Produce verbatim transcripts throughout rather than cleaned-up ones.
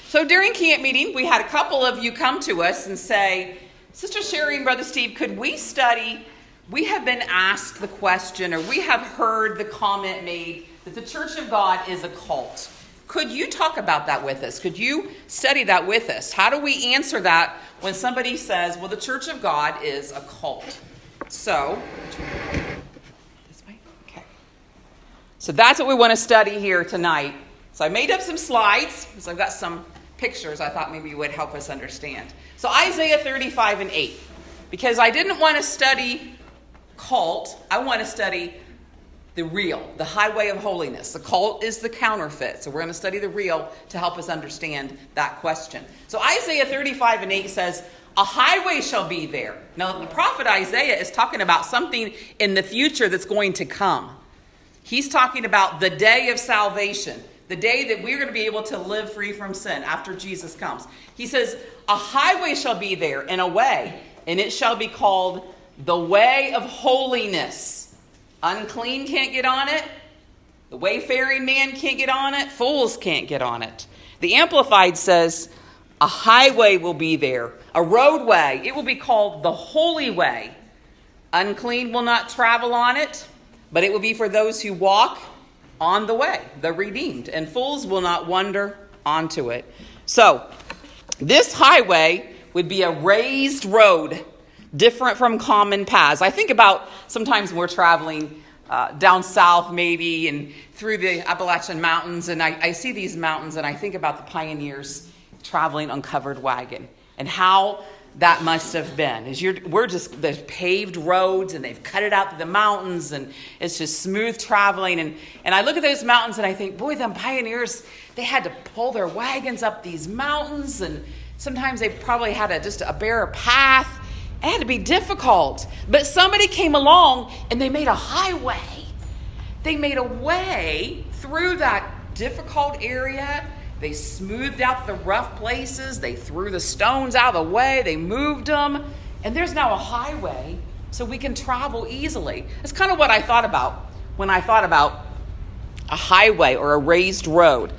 So during camp meeting, we had a couple of you come to us and say, Sister Sherry and Brother Steve, could we study? We have been asked the question, or we have heard the comment made that the Church of God is a cult. Could you talk about that with us? Could you study that with us? How do we answer that when somebody says, well, the Church of God is a cult? So, this way? Okay. So that's what we want to study here tonight. So I made up some slides, because I've got some pictures I thought maybe would help us understand. So Isaiah thirty-five and eight. Because I didn't want to study cult, I want to study the real, the highway of holiness. The cult is the counterfeit. So we're going to study the real to help us understand that question. So Isaiah thirty-five and eight says, a highway shall be there. Now the prophet Isaiah is talking about something in the future that's going to come. He's talking about the day of salvation. The day that we're going to be able to live free from sin after Jesus comes. He says, a highway shall be there and a way, and it shall be called the way of holiness. Unclean can't get on it. The wayfaring man can't get on it. Fools can't get on it. The Amplified says, a highway will be there, a roadway. It will be called the holy way. Unclean will not travel on it, but it will be for those who walk on the way, the redeemed, and fools will not wander onto it. So, this highway would be a raised road, different from common paths. I think about sometimes when we're traveling uh, down south maybe and through the Appalachian Mountains, and I, I see these mountains and I think about the pioneers traveling on covered wagon and how that must have been. Is you're, we're just, there's paved roads and they've cut it out through the mountains and it's just smooth traveling. And, and I look at those mountains and I think, boy, them pioneers, they had to pull their wagons up these mountains, and sometimes they probably had a, just a bare path. It had to be difficult. But somebody came along and they made a highway. They made a way through that difficult area. They smoothed out the rough places. They threw the stones out of the way. They moved them. And there's now a highway so we can travel easily. That's kind of what I thought about when I thought about a highway or a raised road.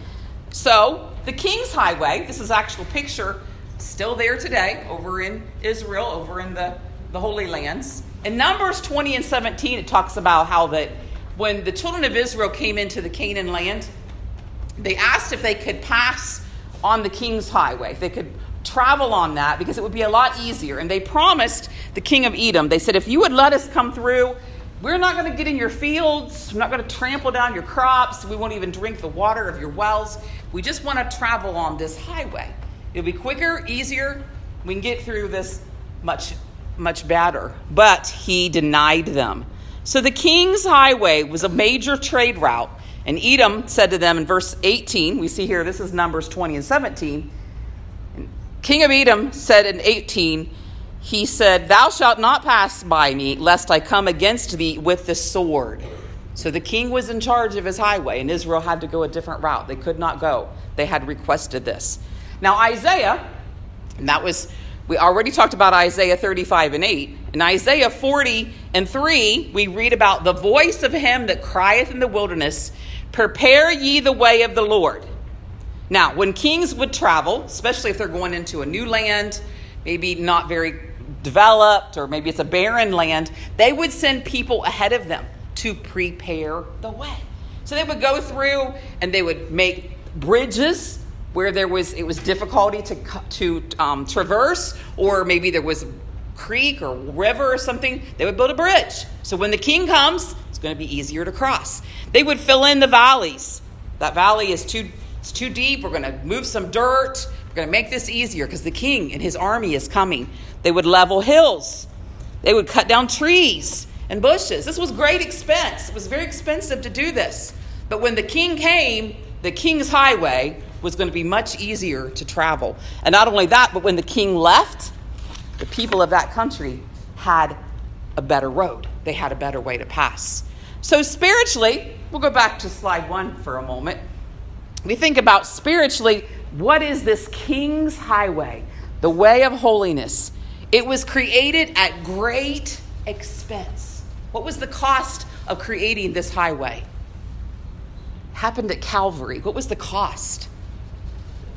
So the King's Highway, this is an actual picture, still there today over in Israel, over in the, the Holy Lands. In Numbers twenty and seventeen, it talks about how that when the children of Israel came into the Canaan land, they asked if they could pass on the King's Highway, if they could travel on that, because it would be a lot easier. And they promised the king of Edom, they said, if you would let us come through, we're not going to get in your fields. We're not going to trample down your crops. We won't even drink the water of your wells. We just want to travel on this highway. It'll be quicker, easier. We can get through this much, much better. But he denied them. So the King's Highway was a major trade route. And Edom said to them in verse eighteen, we see here, this is Numbers twenty and seventeen. And King of Edom said in eighteen, he said, thou shalt not pass by me, lest I come against thee with the sword. So the king was in charge of his highway, and Israel had to go a different route. They could not go. They had requested this. Now Isaiah, and that was, we already talked about Isaiah thirty-five and eight. In Isaiah forty and three, we read about the voice of him that crieth in the wilderness, prepare ye the way of the Lord. Now, when kings would travel, especially if they're going into a new land, maybe not very developed, or maybe it's a barren land, they would send people ahead of them to prepare the way. So they would go through and they would make bridges where there was it was difficulty to to um, traverse, or maybe there was a creek or river or something. They would build a bridge. So when the king comes, it's going to be easier to cross. They would fill in the valleys. That valley is too it's too deep. We're going to move some dirt. We're going to make this easier because the king and his army is coming. They would level hills. They would cut down trees and bushes. This was great expense. It was very expensive to do this. But when the king came, the King's Highway was going to be much easier to travel. And not only that, but when the king left, the people of that country had a better road. They had a better way to pass. So spiritually, we'll go back to slide one for a moment. We think about spiritually, what is this King's Highway? The way of holiness. It was created at great expense. What was the cost of creating this highway? Happened at Calvary. What was the cost?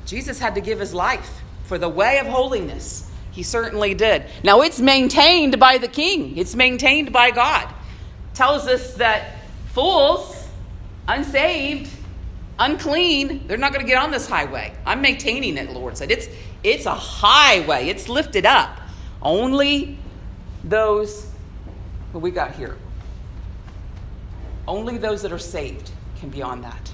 Jesus had to give his life for the way of holiness. He certainly did. Now, it's maintained by the King. It's maintained by God. It tells us that fools, unsaved, unclean, they're not going to get on this highway. I'm maintaining it, the Lord said. It's, it's a highway. It's lifted up. Only those, what we got here, only those that are saved can be on that.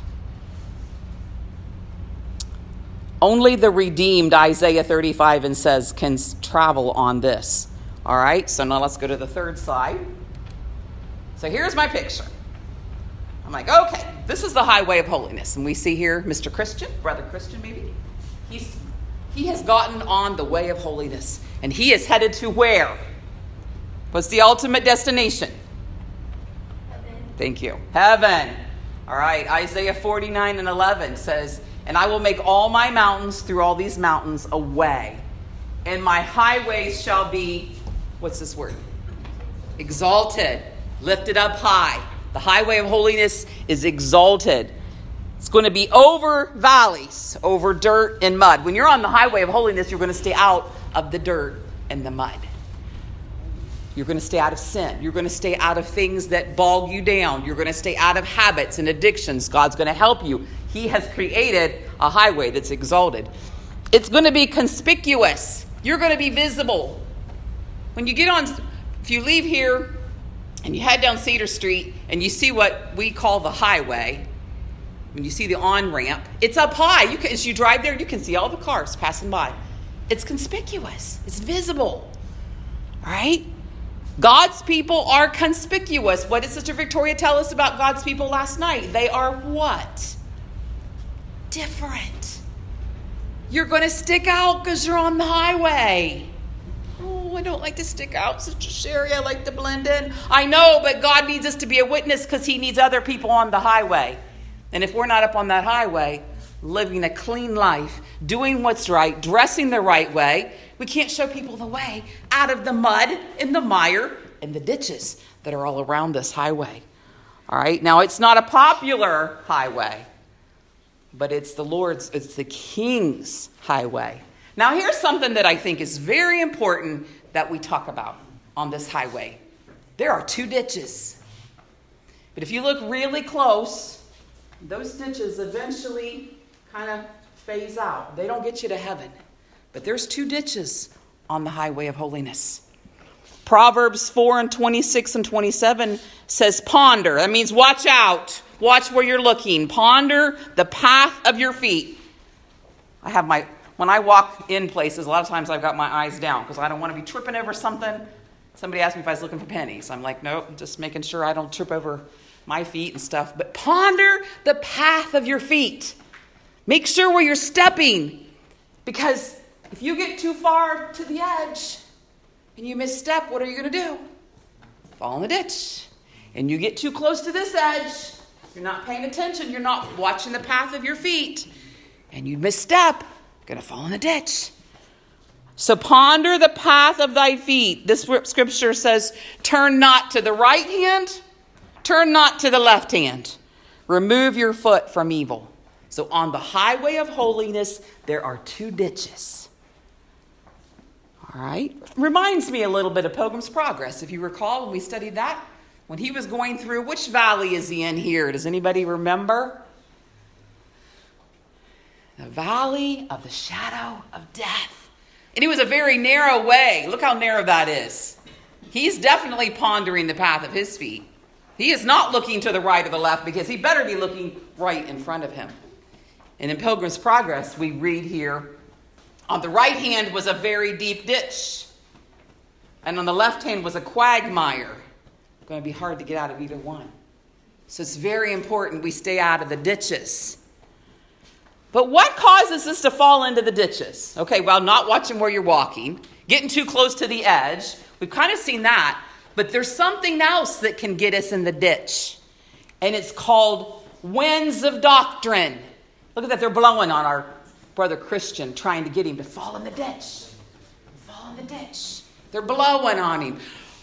Only the redeemed, Isaiah thirty-five and says, can travel on this. All right, so now let's go to the third side. So here's my picture. I'm like, okay, this is the highway of holiness. And we see here Mister Christian, Brother Christian maybe. He's He has gotten on the way of holiness. And he is headed to where? What's the ultimate destination? Heaven. Thank you. Heaven. All right, Isaiah forty-nine and eleven says, and I will make all my mountains through all these mountains a way. And my highways shall be, what's this word? Exalted, lifted up high. The highway of holiness is exalted. It's going to be over valleys, over dirt and mud. When you're on the highway of holiness, you're going to stay out of the dirt and the mud. You're going to stay out of sin. You're going to stay out of things that bog you down. You're going to stay out of habits and addictions. God's going to help you. He has created a highway that's exalted. It's going to be conspicuous. You're going to be visible. When you get on, if you leave here and you head down Cedar Street and you see what we call the highway, when you see the on-ramp, it's up high. You can, as you drive there, you can see all the cars passing by. It's conspicuous. It's visible. All right? God's people are conspicuous. What did Sister Victoria tell us about God's people last night? They are what? Different. You're going to stick out because you're on the highway. Oh, I don't like to stick out, Sister Sherry. I like to blend in. I know, but God needs us to be a witness because he needs other people on the highway. And if we're not up on that highway, living a clean life, doing what's right, dressing the right way, we can't show people the way out of the mud and the mire and the ditches that are all around this highway. All right. Now, it's not a popular highway, but it's the Lord's, it's the King's highway. Now, here's something that I think is very important that we talk about on this highway. There are two ditches. But if you look really close, those ditches eventually kind of phase out. They don't get you to heaven. But there's two ditches on the highway of holiness. Proverbs four and twenty-six and twenty-seven says ponder. That means watch out. Watch where you're looking. Ponder the path of your feet. I have my, when I walk in places, a lot of times I've got my eyes down because I don't want to be tripping over something. Somebody asked me if I was looking for pennies. I'm like, nope, just making sure I don't trip over my feet and stuff. But ponder the path of your feet. Make sure where you're stepping, because if you get too far to the edge and you misstep, what are you going to do? Fall in the ditch. And you get too close to this edge, you're not paying attention, you're not watching the path of your feet, and you misstep, you're going to fall in the ditch. So ponder the path of thy feet. This scripture says, turn not to the right hand, turn not to the left hand. Remove your foot from evil. So on the highway of holiness, there are two ditches. All right. Reminds me a little bit of Pilgrim's Progress. If you recall, when we studied that, when he was going through, which valley is he in here? Does anybody remember? The valley of the shadow of death. And it was a very narrow way. Look how narrow that is. He's definitely pondering the path of his feet. He is not looking to the right or the left because he better be looking right in front of him. And in Pilgrim's Progress, we read here, on the right hand was a very deep ditch. And on the left hand was a quagmire. It's going to be hard to get out of either one. So it's very important we stay out of the ditches. But what causes us to fall into the ditches? Okay, well, not watching where you're walking, getting too close to the edge. We've kind of seen that. But there's something else that can get us in the ditch. And it's called winds of doctrine. Look at that. They're blowing on our brother Christian, trying to get him to fall in the ditch. Fall in the ditch. They're blowing on him.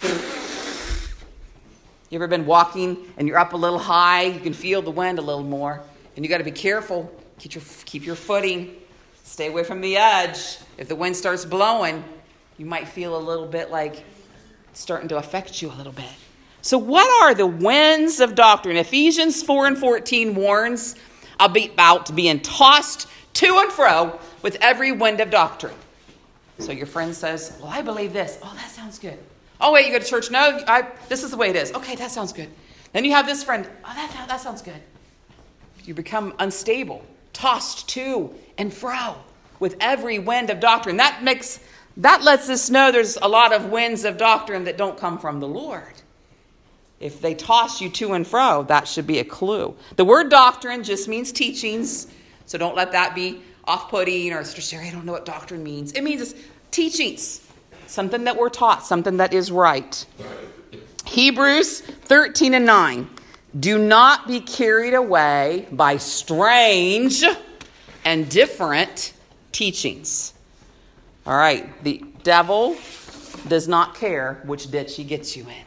You ever been walking and you're up a little high? You can feel the wind a little more. And you got to be careful. Keep your, keep your footing. Stay away from the edge. If the wind starts blowing, you might feel a little bit like it's starting to affect you a little bit. So what are the winds of doctrine? Ephesians four and fourteen warns about being tossed to and fro with every wind of doctrine. So your friend says, well, I believe this. Oh, that sounds good. Oh, wait, you go to church? No, I, this is the way it is. Okay, that sounds good. Then you have this friend. Oh, that, that sounds good. You become unstable, tossed to and fro with every wind of doctrine. That makes that lets us know there's a lot of winds of doctrine that don't come from the Lord. If they toss you to and fro, that should be a clue. The word doctrine just means teachings, so don't let that be off-putting or, Sister Sherry, I don't know what doctrine means. It means it's teachings, something that we're taught, something that is right. Hebrews thirteen and nine. Do not be carried away by strange and different teachings. All right, the devil does not care which ditch he gets you in.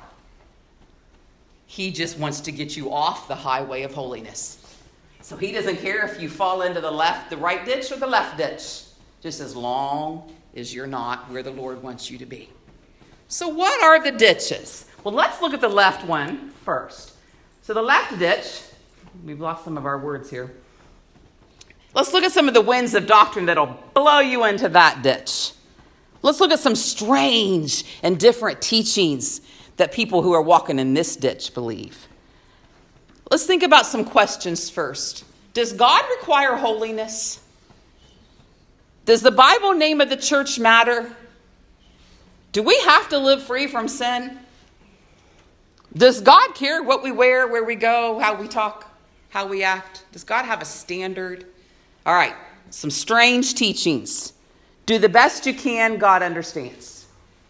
He just wants to get you off the highway of holiness. So he doesn't care if you fall into the left, the right ditch or the left ditch, just as long as you're not where the Lord wants you to be. So what are the ditches? Well, let's look at the left one first. So the left ditch, we've lost some of our words here. Let's look at some of the winds of doctrine that'll blow you into that ditch. Let's look at some strange and different teachings that people who are walking in this ditch believe. Let's think about some questions first. Does God require holiness? Does the Bible name of the church matter? Do we have to live free from sin? Does God care what we wear, where we go, how we talk, how we act? Does God have a standard? All right, some strange teachings. Do the best you can, God understands.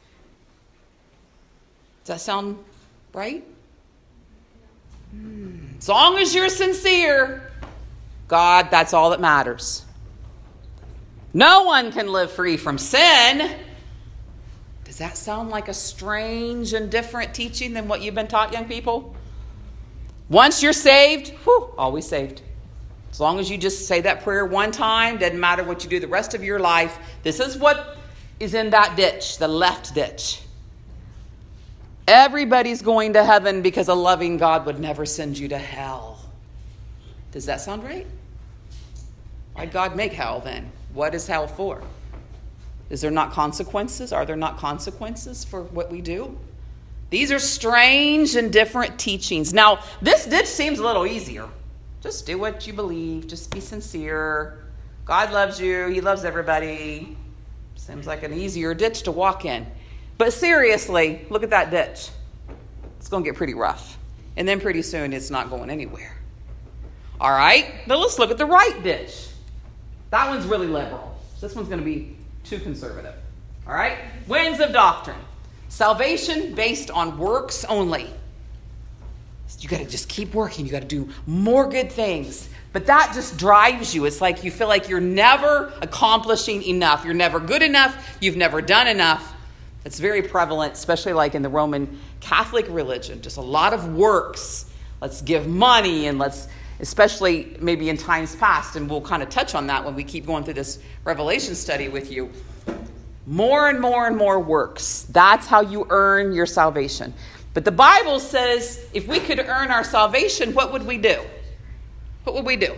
Does that sound right? Hmm. As long as you're sincere, God, that's all that matters. No one can live free from sin. Does that sound like a strange and different teaching than what you've been taught, young people? Once you're saved, whew, always saved. As long as you just say that prayer one time, doesn't matter what you do the rest of your life. This is what is in that ditch, the left ditch. Everybody's going to heaven because a loving God would never send you to hell. Does that sound right? Why'd God make hell then? What is hell for? Is there not consequences? Are there not consequences for what we do? These are strange and different teachings. Now, this ditch seems a little easier. Just do what you believe. Just be sincere. God loves you. He loves everybody. Seems like an easier ditch to walk in. But seriously, look at that ditch. It's going to get pretty rough. And then pretty soon it's not going anywhere. All right, now let's look at the right ditch. That one's really liberal. So this one's going to be too conservative. All right, winds of doctrine. Salvation based on works only. You got to just keep working. You got to do more good things. But that just drives you. It's like you feel like you're never accomplishing enough. You're never good enough. You've never done enough. It's very prevalent, especially like in the Roman Catholic religion. Just a lot of works. Let's give money and let's, especially maybe in times past, and we'll kind of touch on that when we keep going through this Revelation study with you. More and more and more works. That's how you earn your salvation. But the Bible says if we could earn our salvation, what would we do? What would we do?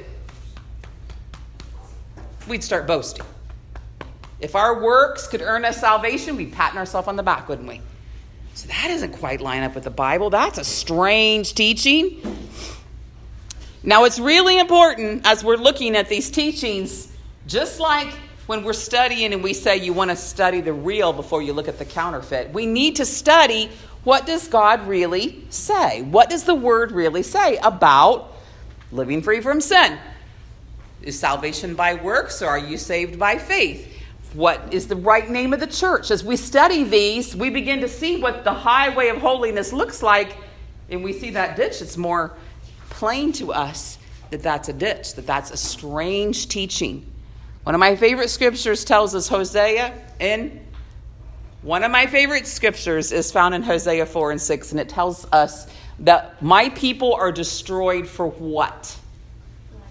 We'd start boasting. If our works could earn us salvation, we'd pat ourselves on the back, wouldn't we? So that doesn't quite line up with the Bible. That's a strange teaching. Now, it's really important as we're looking at these teachings, just like when we're studying and we say you want to study the real before you look at the counterfeit, we need to study what does God really say? What does the Word really say about living free from sin? Is salvation by works or are you saved by faith? What is the right name of the church? As we study these, we begin to see what the highway of holiness looks like, and we see that ditch. It's more plain to us that that's a ditch, that that's a strange teaching. One of my favorite scriptures tells us Hosea, and one of my favorite scriptures is found in Hosea four and six, and it tells us that my people are destroyed for what? Lack of knowledge.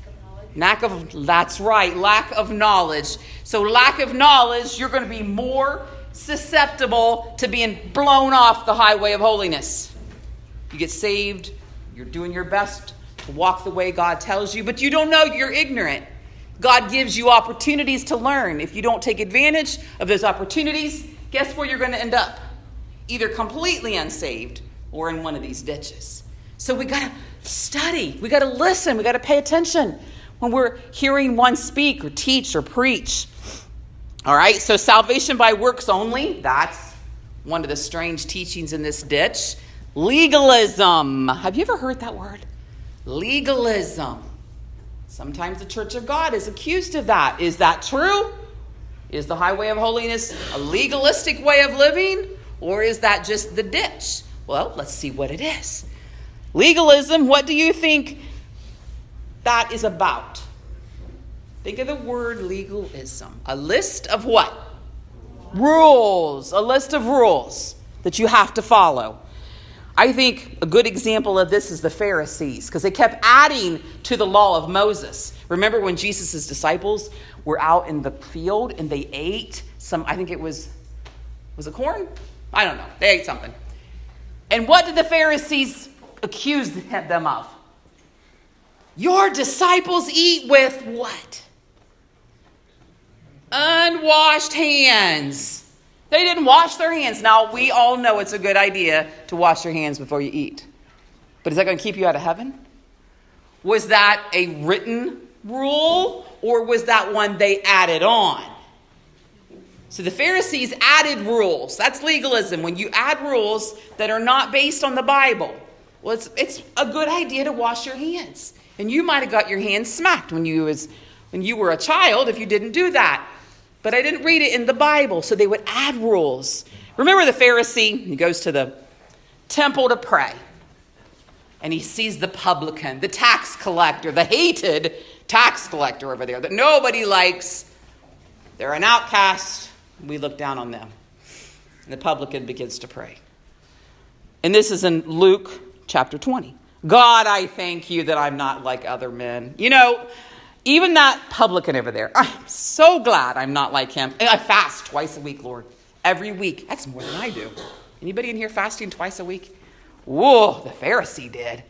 Lack of, that's right, lack of knowledge. So lack of knowledge, you're going to be more susceptible to being blown off the highway of holiness. You get saved, you're doing your best to walk the way God tells you, but you don't know, you're ignorant. God gives you opportunities to learn. If you don't take advantage of those opportunities, guess where you're going to end up? Either completely unsaved or in one of these ditches. So we got to study. We got to listen. We got to pay attention when we're hearing one speak or teach or preach. All right, so salvation by works only. That's one of the strange teachings in this ditch. Legalism. Have you ever heard that word? Legalism. Sometimes the Church of God is accused of that. Is that true? Is the highway of holiness a legalistic way of living? Or is that just the ditch? Well, let's see what it is. Legalism, what do you think that is about? Think of the word legalism. A list of what? Rules. A list of rules that you have to follow. I think a good example of this is the Pharisees, because they kept adding to the law of Moses. Remember when Jesus' disciples were out in the field and they ate some, I think it was, was it corn? I don't know. They ate something. And what did the Pharisees accuse them of? Your disciples eat with what? Unwashed hands. They didn't wash their hands. Now, we all know it's a good idea to wash your hands before you eat. But is that going to keep you out of heaven? Was that a written rule, or was that one they added on? So the Pharisees added rules. That's legalism. When you add rules that are not based on the Bible. Well, it's, it's a good idea to wash your hands. And you might have got your hands smacked when you was when you were a child if you didn't do that. But I didn't read it in the Bible, so they would add rules. Remember the Pharisee? He goes to the temple to pray. And he sees the publican, the tax collector, the hated tax collector over there that nobody likes. They're an outcast. We look down on them. And the publican begins to pray. And this is in Luke chapter twenty. God, I thank you that I'm not like other men. You know, even that publican over there, I'm so glad I'm not like him. And I fast twice a week, Lord. Every week. That's more than I do. Anybody in here fasting twice a week? Whoa, the Pharisee did.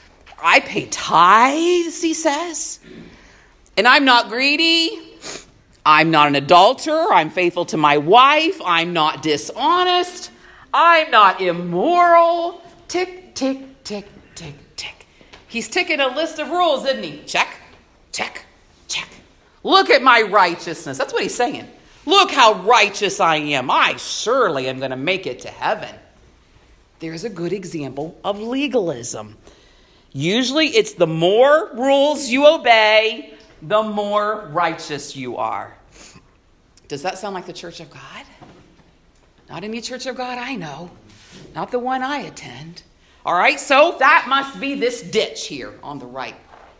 I pay tithes, he says. And I'm not greedy. I'm not an adulterer. I'm faithful to my wife. I'm not dishonest. I'm not immoral. Tick, tick, tick, tick, tick. He's ticking a list of rules, isn't he? Check. Check, check. Look at my righteousness. That's what he's saying. Look how righteous I am. I surely am going to make it to heaven. There's a good example of legalism. Usually it's the more rules you obey, the more righteous you are. Does that sound like the Church of God? Not any Church of God I know. Not the one I attend. All right, so that must be this ditch here on the right.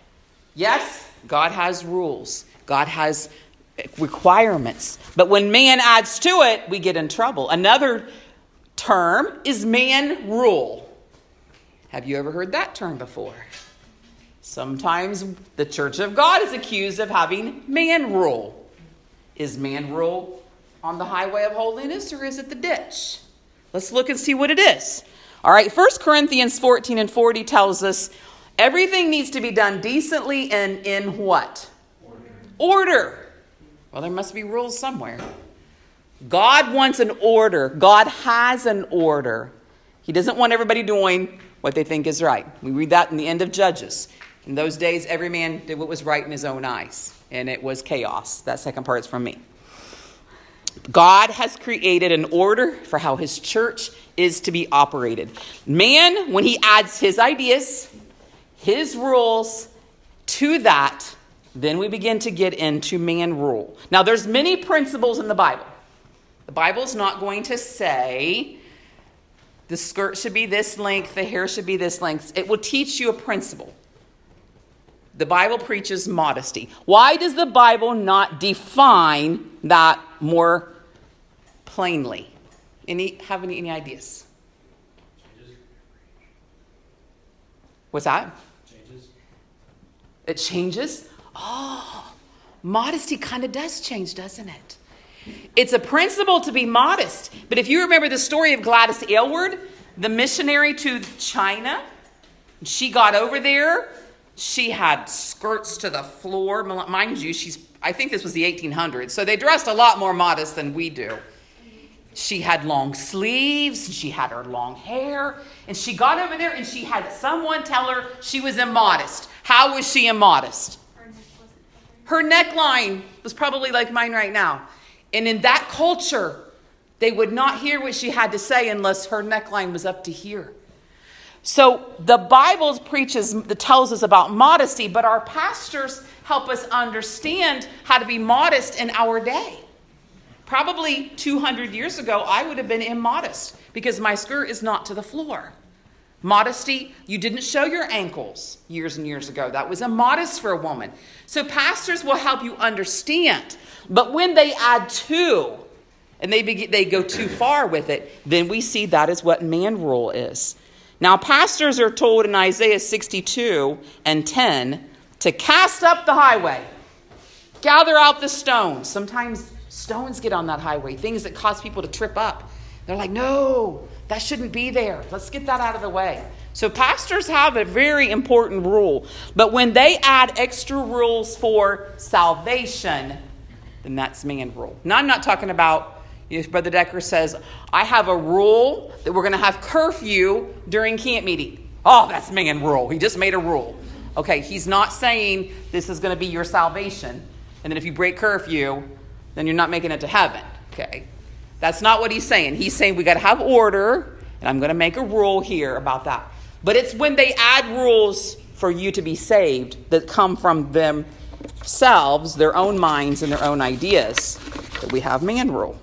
Yes, God has rules. God has requirements. But when man adds to it, we get in trouble. Another term is man rule. Have you ever heard that term before? Sometimes the Church of God is accused of having man rule. Is man rule on the highway of holiness, or is it the ditch? Let's look and see what it is. All right, First Corinthians fourteen and forty tells us everything needs to be done decently and in what? Order. Order. Well, there must be rules somewhere. God wants an order. God has an order. He doesn't want everybody doing what they think is right. We read that in the end of Judges. In those days, every man did what was right in his own eyes. And it was chaos. That second part's from me. God has created an order for how his church is to be operated. Man, when he adds his ideas, his rules to that, then we begin to get into man rule. Now, there's many principles in the Bible. The Bible's not going to say the skirt should be this length, the hair should be this length. It will teach you a principle. The Bible preaches modesty. Why does the Bible not define that more plainly? Any have any, any ideas? What's that? Changes. It changes? Oh, modesty kind of does change, doesn't it? It's a principle to be modest. But if you remember the story of Gladys Aylward, the missionary to China, she got over there. She had skirts to the floor. Mind you, she's I think this was the eighteen hundreds. So they dressed a lot more modest than we do. She had long sleeves. She had her long hair. And she got over there and she had someone tell her she was immodest. How was she immodest? Her neckline was probably like mine right now. And in that culture, they would not hear what she had to say unless her neckline was up to here. So the Bible preaches, tells us about modesty, but our pastors help us understand how to be modest in our day. Probably two hundred years ago, I would have been immodest because my skirt is not to the floor. Modesty, you didn't show your ankles years and years ago. That was immodest for a woman. So pastors will help you understand. But when they add to, and they begin, they go too far with it, then we see that is what man rule is. Now, pastors are told in Isaiah sixty-two and ten to cast up the highway, gather out the stones. Sometimes stones get on that highway, things that cause people to trip up. They're like, no, that shouldn't be there. Let's get that out of the way. So pastors have a very important rule. But when they add extra rules for salvation, then that's man rule. Now, I'm not talking about, if Brother Decker says, I have a rule that we're going to have curfew during camp meeting. Oh, that's man rule. He just made a rule. Okay, he's not saying this is going to be your salvation. And then if you break curfew, then you're not making it to heaven. Okay, that's not what he's saying. He's saying we got to have order, and I'm going to make a rule here about that. But it's when they add rules for you to be saved that come from themselves, their own minds, and their own ideas that we have man rule.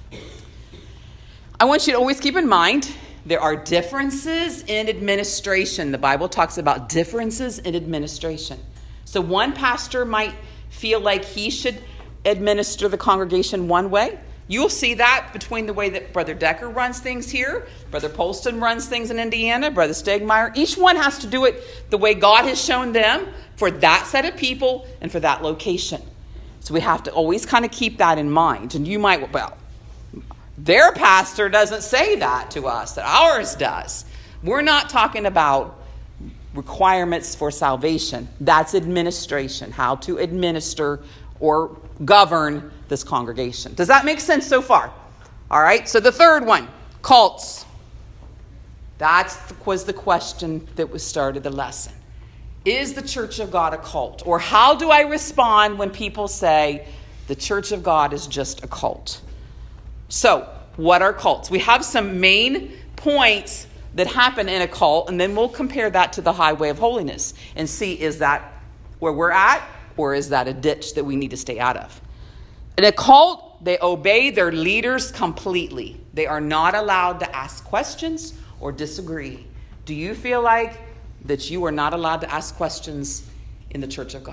I want you to always keep in mind there are differences in administration. The Bible talks about differences in administration. So one pastor might feel like he should administer the congregation one way. You'll see that between the way that Brother Decker runs things here, Brother Polston runs things in Indiana, Brother Stegmeyer. Each one has to do it the way God has shown them for that set of people and for that location. So we have to always kind of keep that in mind. And you might, well, their pastor doesn't say that to us, that ours does. We're not talking about requirements for salvation. That's administration, how to administer or govern this congregation. Does that make sense so far? All right, so the third one, cults. That was the question that was started the lesson. Is the Church of God a cult? Or how do I respond when people say the Church of God is just a cult? So, what are cults? We have some main points that happen in a cult, and then we'll compare that to the highway of holiness and see, is that where we're at, or is that a ditch that we need to stay out of? In a cult, they obey their leaders completely. They are not allowed to ask questions or disagree. Do you feel like that you are not allowed to ask questions in the Church of God?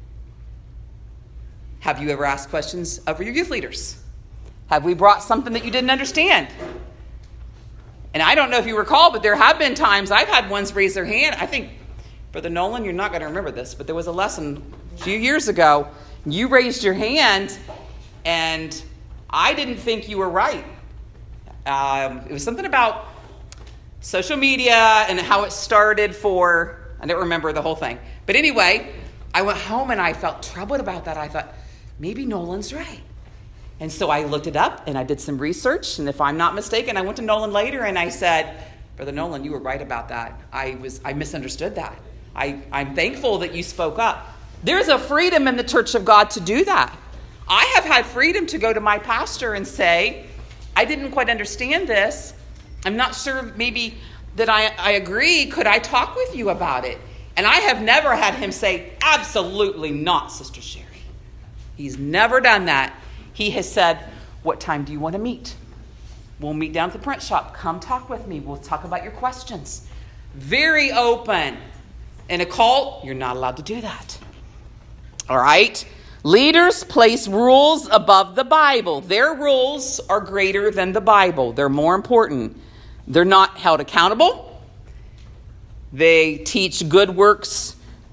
Have you ever asked questions of your youth leaders? Have we brought something that you didn't understand? And I don't know if you recall, but there have been times I've had ones raise their hand. I think, Brother Nolan, you're not going to remember this, but there was a lesson a few years ago. You raised your hand, and I didn't think you were right. Um, it was something about social media and how it started for, I don't remember the whole thing. But anyway, I went home and I felt troubled about that. I thought, maybe Nolan's right. And so I looked it up and I did some research. And if I'm not mistaken, I went to Nolan later and I said, Brother Nolan, you were right about that. I was I misunderstood that. I, I'm thankful that you spoke up. There's a freedom in the Church of God to do that. I have had freedom to go to my pastor and say, I didn't quite understand this. I'm not sure maybe that I, I agree. Could I talk with you about it? And I have never had him say, absolutely not, Sister Sherry. He's never done that. He has said, what time do you want to meet? We'll meet down at the print shop. Come talk with me. We'll talk about your questions. Very open. In a cult, you're not allowed to do that. All right? Leaders place rules above the Bible. Their rules are greater than the Bible. They're more important. They're not held accountable. They teach good works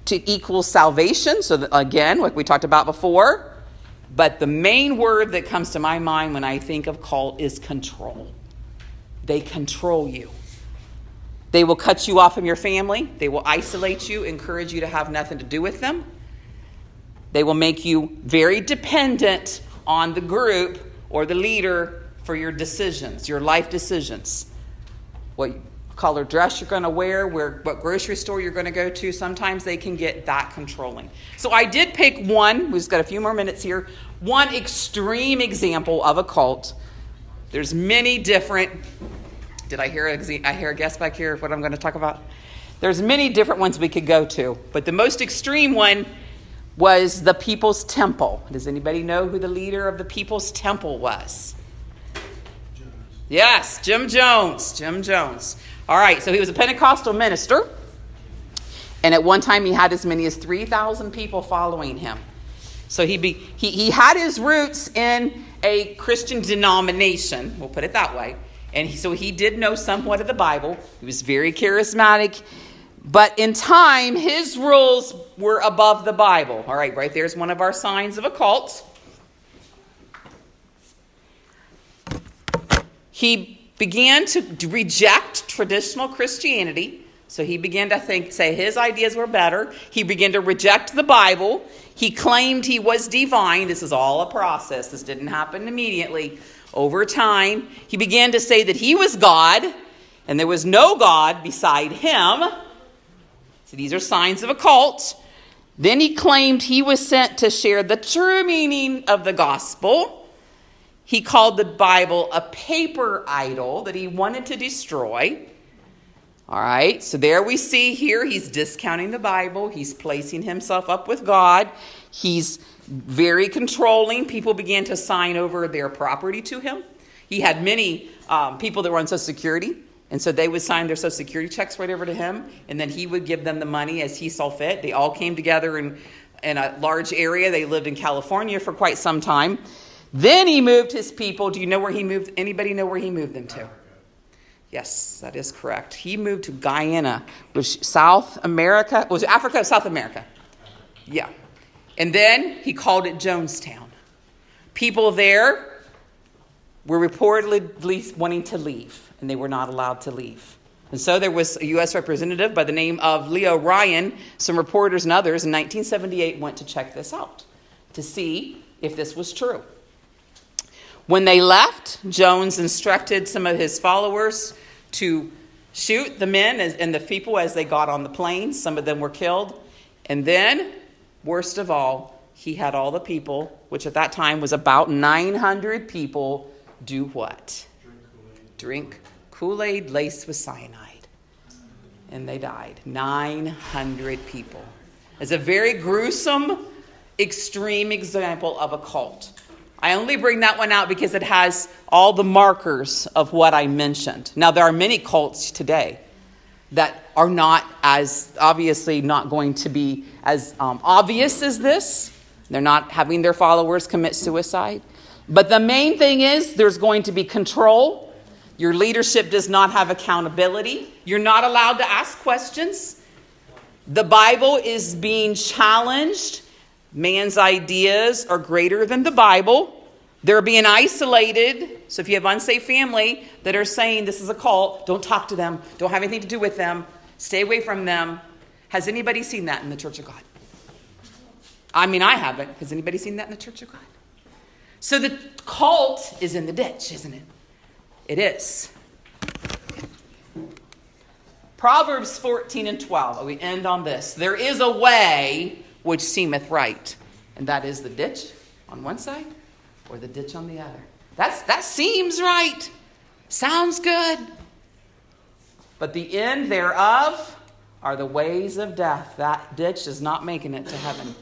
to equal salvation. So that, again, like we talked about before. But the main word that comes to my mind when I think of cult is control. They control you. They will cut you off from your family. They will isolate you, encourage you to have nothing to do with them. They will make you very dependent on the group or the leader for your decisions, your life decisions. What color dress you're going to wear, where, what grocery store you're going to go to. Sometimes they can get that controlling. So I did pick one. We've got a few more minutes here. One extreme example of a cult. There's many different. Did I hear a, I hear a guess back here of what I'm going to talk about? There's many different ones we could go to, but the most extreme one was the People's Temple. Does anybody know who the leader of the People's Temple was? Jones. Yes, Jim Jones. Jim Jones. All right, so he was a Pentecostal minister, and at one time he had as many as three thousand people following him. So he, be, he he had his roots in a Christian denomination, we'll put it that way, and he, so he did know somewhat of the Bible. He was very charismatic, but in time, his rules were above the Bible. All right, right there's one of our signs of a cult. He began to reject traditional Christianity. So he began to think, say his ideas were better. He began to reject the Bible. He claimed he was divine. This is all a process. This didn't happen immediately. Over time, he began to say that he was God and there was no God beside him. So these are signs of a cult. Then he claimed he was sent to share the true meaning of the gospel. He called the Bible a paper idol that he wanted to destroy. All right, so there we see here he's discounting the Bible. He's placing himself up with God. He's very controlling. People began to sign over their property to him. He had many um, people that were on Social Security, and so they would sign their Social Security checks right over to him, and then he would give them the money as he saw fit. They all came together in, in a large area. They lived in California for quite some time. Then he moved his people. Do you know where he moved? Anybody know where he moved them to? Africa. Yes, that is correct. He moved to Guyana, which South America. Was it Africa or South America? Yeah. And then he called it Jonestown. People there were reportedly wanting to leave, and they were not allowed to leave. And so there was a U S representative by the name of Leo Ryan. Some reporters and others in nineteen seventy-eight went to check this out to see if this was true. When they left, Jones instructed some of his followers to shoot the men and the people as they got on the plane. Some of them were killed. And then, worst of all, he had all the people, which at that time was about nine hundred people, do what? Drink Kool-Aid, Drink Kool-Aid laced with cyanide. And they died. nine hundred people. It's a very gruesome, extreme example of a cult. I only bring that one out because it has all the markers of what I mentioned. Now, there are many cults today that are not as, obviously not going to be as um, obvious as this. They're not having their followers commit suicide. But the main thing is there's going to be control. Your leadership does not have accountability. You're not allowed to ask questions. The Bible is being challenged. Man's ideas are greater than the Bible. They're being isolated. So if you have unsafe family that are saying this is a cult, don't talk to them. Don't have anything to do with them. Stay away from them. Has anybody seen that in the Church of God? I mean, I haven't. Has anybody seen that in the Church of God? So the cult is in the ditch, isn't it? It is. Proverbs fourteen and twelve. We end on this. There is a way which seemeth right, and that is the ditch on one side or the ditch on the other. That's that seems right. Sounds good. But the end thereof are the ways of death. That ditch is not making it to heaven.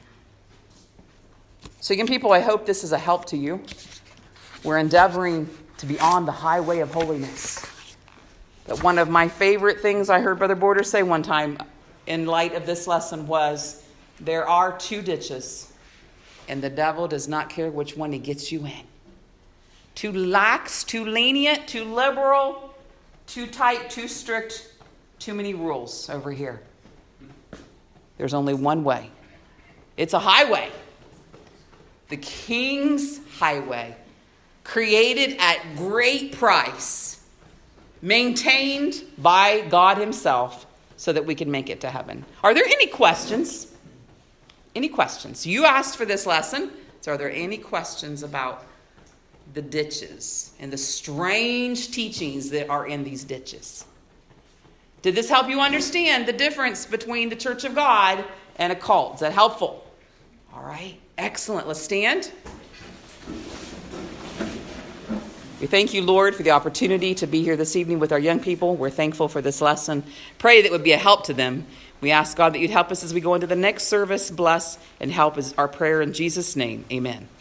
So again, people, I hope this is a help to you. We're endeavoring to be on the highway of holiness. But one of my favorite things I heard Brother Borders say one time in light of this lesson was, there are two ditches, and the devil does not care which one he gets you in. Too lax, too lenient, too liberal, too tight, too strict, too many rules over here. There's only one way. It's a highway. The King's Highway. Created at great price. Maintained by God himself so that we can make it to heaven. Are there any questions? Any questions? You asked for this lesson. So are there any questions about the ditches and the strange teachings that are in these ditches? Did this help you understand the difference between the Church of God and a cult? Is that helpful? All right. Excellent. Let's stand. We thank you, Lord, for the opportunity to be here this evening with our young people. We're thankful for this lesson. Pray that it would be a help to them. We ask, God, that you'd help us as we go into the next service. Bless and help is our prayer in Jesus' name. Amen.